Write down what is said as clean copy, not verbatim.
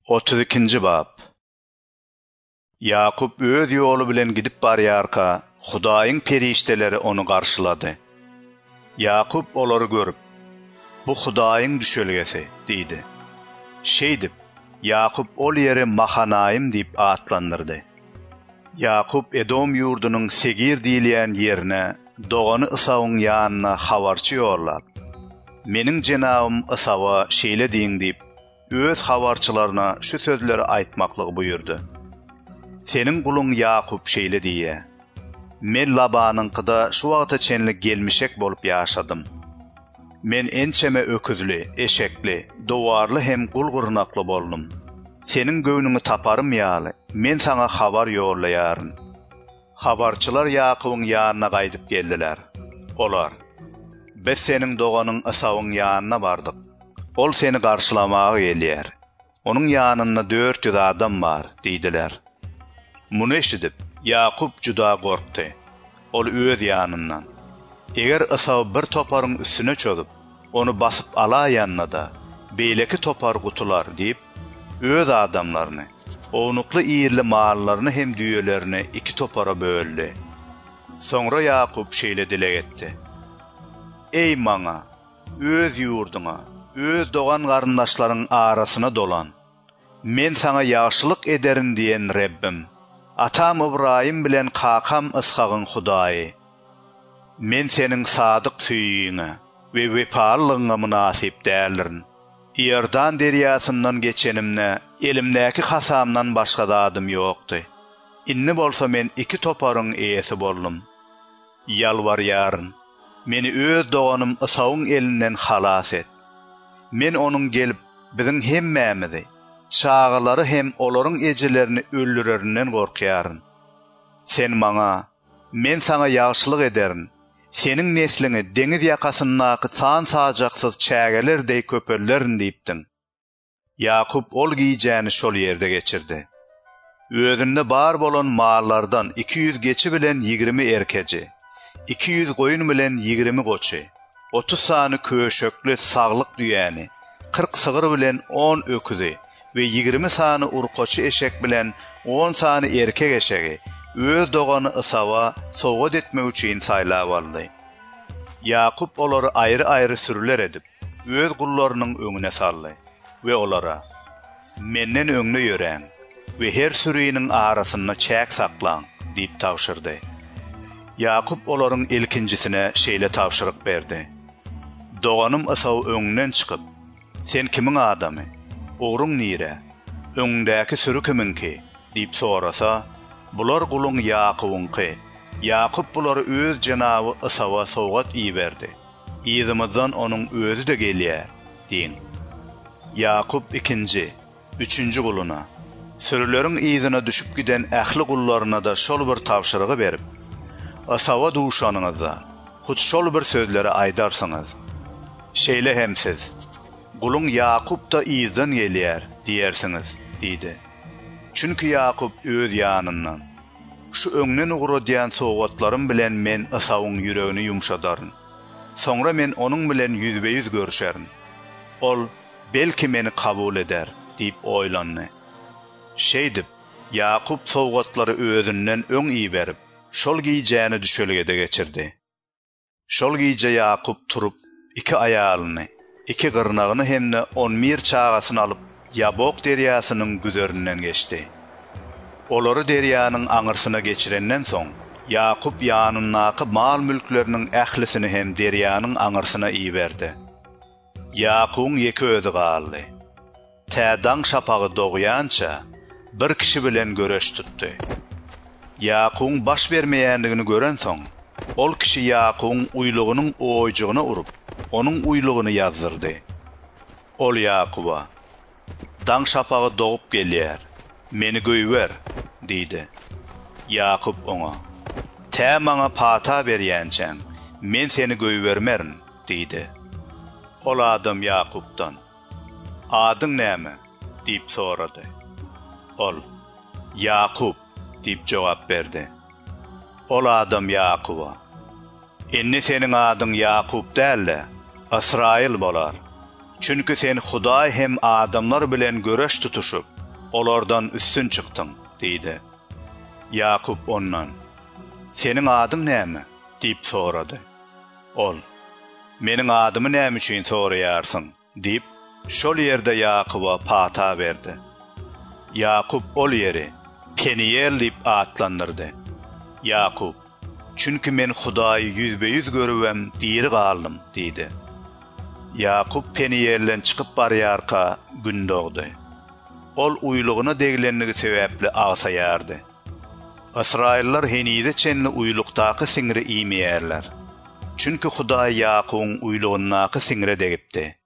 32-nji bab. Yakup öz ýoly bilen gidip barýarka, Hudaýyň perişteleri onu garşylady. Yakup olary görüp, "Bu Hudaýyň düşelgesi" diýdi. Şeýdip, Yakup ol ýere Mahanaim diýip atlandyrdy. Yakup Edom ýurdunyň Segir diýilýän ýerine, dogany Isawyň ýanyna habarçy ýollap, "Meniň jenabym Isawa şeýle diýin" diýip, öz habarçylaryna şu sözleri aýtmaklygy buyurdy. "Seniň guluň Yakup şeýle diýe: Men Labanyňkyda şu wagta çenli gelmişek bolup ýaşadym. Men ençeme öküzli, eşekli, dowarly hem gulgurnakly boldum. Seniň göwnüňi taparym ýaly, men saňa habar ýollaýaryn." Habarçylar Yakubyň ýanyna gaýdyp geldiler. Olar: "Biz seniň doganyň Isawyň ýanyna bardyk. Ol seni garşylamagy gelýär. Onuň ýanynda 400 adam bar" diýdiler. Muny eşidip Yakup juda gorkdy. Ol öz ýanyndan: "Eger Isaw bir toparyň üstüne çöküp, onu basyp alaýanna-da, beýleki topar gutular" diýip, öz adamlaryny, ownukly ýerli mallaryny hem düýelerini 2 topara böldi. Soňra Yakup şeýle dile etdi: "Ey maňa, öz ýurduňa, öz dogan garyndaşlaryň arasyna dolan. Men saňa ýagşylyk ederin diýen Rebbim, atam Ibrahim bilen kakam Ishagyň Hudaýy. Men seniň sadyk süýüňe we wepalygyňa münasip däldirin. Ýerdan derýasyndan geçenimne elimdäki hasamdan başga dadym ýokdy. Inni bolsa men 2 toparyň eýesi boldum. Ýalbarýaryn, meni öz doganym Isawyň elinden halas et. Men onuň gelip biziň hemmämizi, çağalary hem olaryň ejelerini öldürerinden gorkýaryn. Sen maňa, men saňa ýagşylyk ederin. Seniň nesliňi deňiz ýakasyndaky san sajaksız çägelerdey köpellerin" diýipdiň. Yakup ol giýjäni şol ýerde geçirdi. Özünde bar bolan mallardan 200 geçi bilen 20 erkeci, 200 goýun bilen 20 goçy, 30 sany köşökli saglyk düýäni, 40 sygyr bilen 10 öküzi we 20 sany urkoçy eşek bilen 10 sany erkek eşegi öz dogany Isawa sowgat etmek üçin saýlap aldy. Yakup olary aýry-aýry sürüler edip, öz gullarynyň öňüne saldy we olara: "Menden öňde ýöreň we her sürüýiniň arasyna çäk saklaň" diýip tawşyrdy. Yakup olaryň ilkinjisine şeýle tawşyryk berdi: "Doganym Isaw öňünden çykyp, sen kimiň adamy? Ogruň nire? Öňdäki sürü kiminki?" diýip sorasa, bular guluň Yakubyňky. Yakup bulary öz jenaby Isawa sowgat iýberdi. "Ýzymyzdan onuň özü de gelýär" diýin. Yakup 2-nji, 3-nji guluna, sürüleriň ýzyna düşüp giden ähli gullaryna da şol bir tawşyrygy berip, "Isawa duşanyňyza hut şol bir sözleri aýdarsyňyz. Şeýle hem siz, guluň Yakup da ýzydan gelýär diýersiňiz" diýdi. Çünki Yakup öz ýanyndan: "Şu öňden ugrudýan sowgatlarym bilen men Isawyň ýüregini ýumşadaryn. Soňra men onuň bilen ýüzbe-ýüz görüşerin. Ol belki meni kabul eder" diýip oýlandy. Şeýdip, Yakup sowgatlary özünden öň iýberip, şol giýjäni düşelgede geçirdi. Şol giýje Yakup turup 2 aýalyny, 2 gyrnagyny hemde 11 çağasyny alyp Yabok derýasynyň güzerinden geçdi. Olary derýanyň aňyrsyna geçirenden soň, Yakup ýanyndaky mal mülkleriniň ählisini hem derýanyň aňyrsyna iýberdi. Yakupyň 2 özi galdy. Tädaň şapagy dogýança bir kişi bilen göreş tutdy. Yakupyň baş bermeýändigini gören soň, ol kişi Yakupyň uýlugynyň oýjugyna urup, onuň uýlugyny ýazdyrdy. Ol Yakuba: "Daň şapagy dogup gelýär, meni göýber" diýdi. Yakup oňa: "Tä maňa pata berýänçäň, men seni göýbermerin" diýdi. Ol adam Yakupdan: "Adyň näme?" diýip sorady. Ol: "Yakup" diýip jogap berdi. Ol adam Yakuba: "Enne seniň adyň Yakup däl, Israil bolar. Çünkü sen Hudaý hem adamlar bilen göreş tutuşup, olardan üstün çıktın, diýdi. Ýakup ondan, "Seniň adyň näme?" diýip sorady. Ol, "Meniň adymy näme üçin soraýarsyň?" diýip, şol ýerde Ýakuba pata berdi. Ýakup ol ýeri Peniel diýip atlandyrdy. Ýakup, "Çünki men Hudaýy yüzbeýüz görübem, diri galdym," diýdi. Ýakup Penielden çykyp barýarka gün dogdy. Ol uýlugyna deglenligi sebäpli agsaýardy. Israillar henide çenli uýlukdaky siňiri iýmeýärler. Çünki Hudaý Ýakubyň uýlugynaky siňire degipdi.